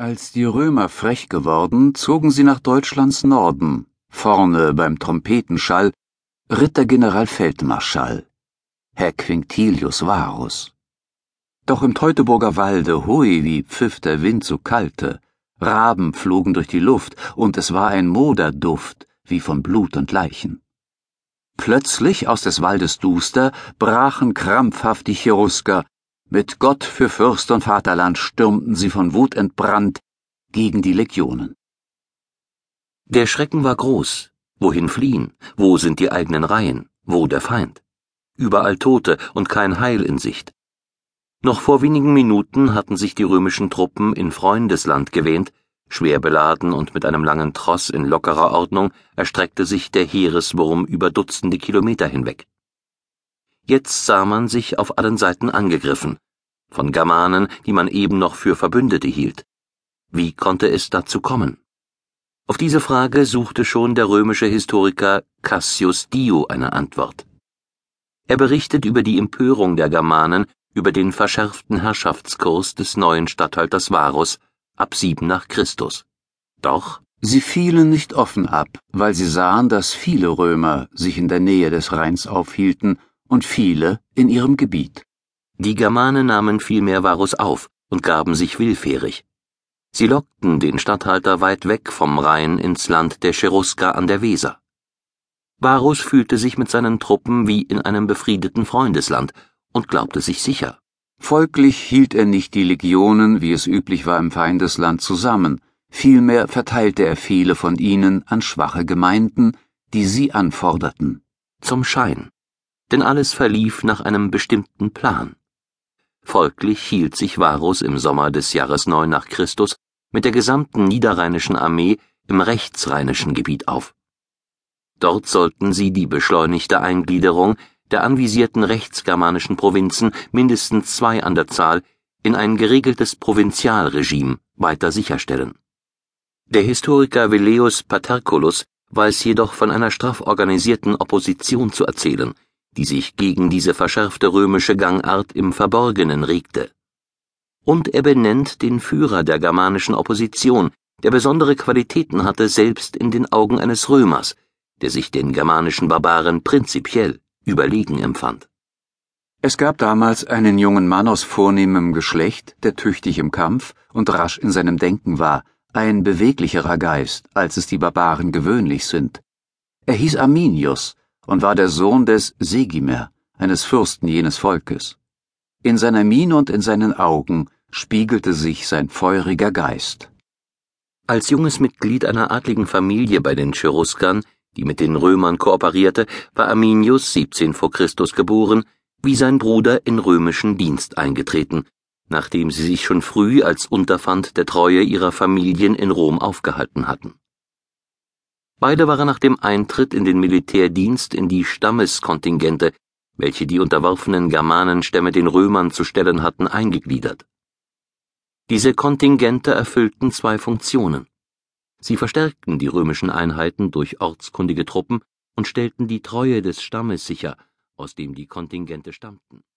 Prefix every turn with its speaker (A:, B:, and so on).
A: Als die Römer frech geworden, zogen sie nach Deutschlands Norden, vorne beim Trompetenschall, ritt der Generalfeldmarschall, Herr Quinctilius Varus. Doch im Teutoburger Walde, hui, wie pfiff der Wind so kalte, Raben flogen durch die Luft, und es war ein Moderduft, wie von Blut und Leichen. Plötzlich aus des Waldes Duster brachen krampfhaft die Cherusker, mit Gott für Fürst und Vaterland stürmten sie von Wut entbrannt gegen die Legionen.
B: Der Schrecken war groß. Wohin fliehen? Wo sind die eigenen Reihen? Wo der Feind? Überall Tote und kein Heil in Sicht. Noch vor wenigen Minuten hatten sich die römischen Truppen in Freundesland gewähnt, schwer beladen und mit einem langen Tross in lockerer Ordnung erstreckte sich der Heereswurm über Dutzende Kilometer hinweg. Jetzt sah man sich auf allen Seiten angegriffen, von Germanen, die man eben noch für Verbündete hielt. Wie konnte es dazu kommen? Auf diese Frage suchte schon der römische Historiker Cassius Dio eine Antwort. Er berichtet über die Empörung der Germanen über den verschärften Herrschaftskurs des neuen Statthalters Varus ab 7 nach Christus. Doch
A: sie fielen nicht offen ab, weil sie sahen, dass viele Römer sich in der Nähe des Rheins aufhielten und viele in ihrem Gebiet.
B: Die Germanen nahmen vielmehr Varus auf und gaben sich willfährig. Sie lockten den Statthalter weit weg vom Rhein ins Land der Cherusker an der Weser. Varus fühlte sich mit seinen Truppen wie in einem befriedeten Freundesland und glaubte sich sicher.
A: Folglich hielt er nicht die Legionen, wie es üblich war im Feindesland, zusammen, vielmehr verteilte er viele von ihnen an schwache Gemeinden, die sie anforderten.
B: Zum Schein. Denn alles verlief nach einem bestimmten Plan. Folglich hielt sich Varus im Sommer des Jahres 9 nach Christus mit der gesamten niederrheinischen Armee im rechtsrheinischen Gebiet auf. Dort sollten sie die beschleunigte Eingliederung der anvisierten rechtsgermanischen Provinzen, mindestens 2 an der Zahl, in ein geregeltes Provinzialregime weiter sicherstellen. Der Historiker Velleius Paterculus weiß jedoch von einer straff organisierten Opposition zu erzählen, die sich gegen diese verschärfte römische Gangart im Verborgenen regte. Und er benennt den Führer der germanischen Opposition, der besondere Qualitäten hatte, selbst in den Augen eines Römers, der sich den germanischen Barbaren prinzipiell überlegen empfand.
A: Es gab damals einen jungen Mann aus vornehmem Geschlecht, der tüchtig im Kampf und rasch in seinem Denken war, ein beweglicherer Geist, als es die Barbaren gewöhnlich sind. Er hieß Arminius und war der Sohn des Segimer, eines Fürsten jenes Volkes. In seiner Miene und in seinen Augen spiegelte sich sein feuriger Geist.
B: Als junges Mitglied einer adligen Familie bei den Cheruskern, die mit den Römern kooperierte, war Arminius 17 vor Christus geboren, wie sein Bruder in römischen Dienst eingetreten, nachdem sie sich schon früh als Unterpfand der Treue ihrer Familien in Rom aufgehalten hatten. Beide waren nach dem Eintritt in den Militärdienst in die Stammeskontingente, welche die unterworfenen Germanenstämme den Römern zu stellen hatten, eingegliedert. Diese Kontingente erfüllten 2 Funktionen. Sie verstärkten die römischen Einheiten durch ortskundige Truppen und stellten die Treue des Stammes sicher, aus dem die Kontingente stammten.